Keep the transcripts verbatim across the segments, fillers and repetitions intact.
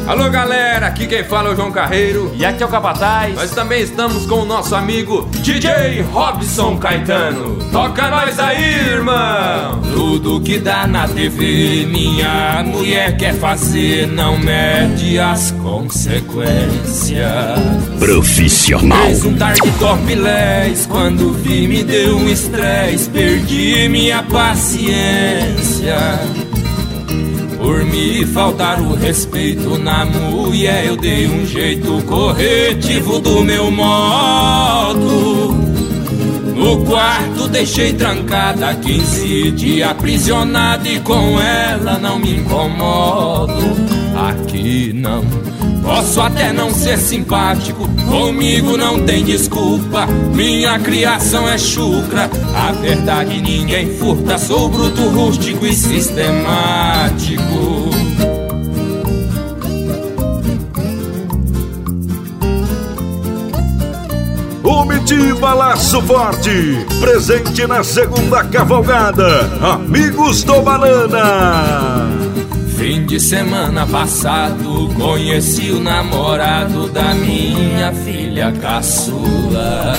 Alô galera, aqui quem fala é o João Carreiro. E aqui é o Capataz. Nós também estamos com o nosso amigo D J Robson Caetano. Toca nós aí, irmão. Tudo que dá na T V, minha mulher quer fazer, não mede as consequências. Profissional. Fez um tarde topless, quando vi me deu um estresse, perdi minha paciência. Por me faltar o respeito na mulher, eu dei um jeito corretivo do meu modo. No quarto deixei trancada quinze dias aprisionada, e com ela não me incomodo. Aqui não, posso até não ser simpático, comigo não tem desculpa, minha criação é chucra. A verdade ninguém furta, sou bruto, rústico e sistemático. Comitiva Laço Forte, presente na segunda cavalgada, Amigos do Banana. Fim de semana passado, conheci o namorado da minha filha caçula.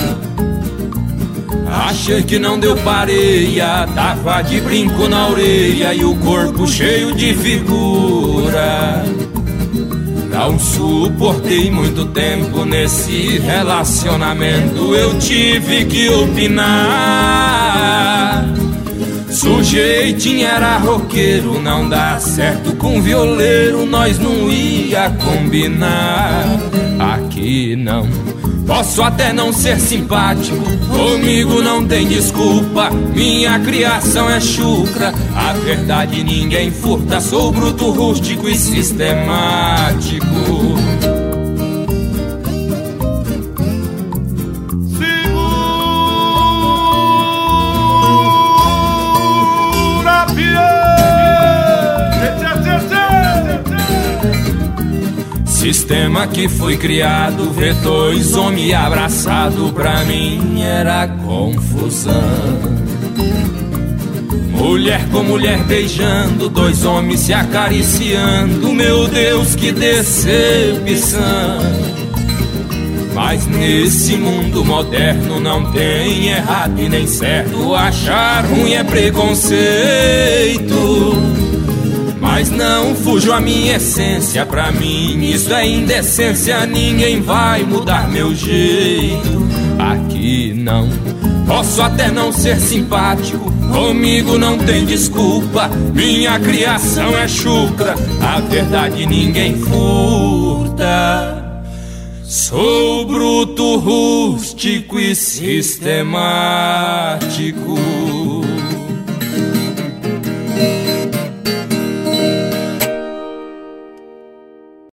Achei que não deu pareia, tava de brinco na orelha e o corpo cheio de figura. Não suportei muito tempo nesse relacionamento, eu tive que opinar. Sujeitinho era roqueiro, não dá certo com violeiro, nós não ia combinar. Aqui não, posso até não ser simpático, comigo não tem desculpa, minha criação é chucra. A verdade ninguém furta, sou bruto, rústico e sistemático. Sistema que foi criado, ver dois homens abraçados, pra mim era confusão. Mulher com mulher beijando, dois homens se acariciando, meu Deus, que decepção. Mas nesse mundo moderno não tem errado e nem certo, achar ruim é preconceito. Mas não fujo a minha essência, pra mim isso é indecência, ninguém vai mudar meu jeito. Aqui não, posso até não ser simpático, comigo não tem desculpa, minha criação é chucra, a verdade ninguém furta. Sou bruto, rústico e sistemático.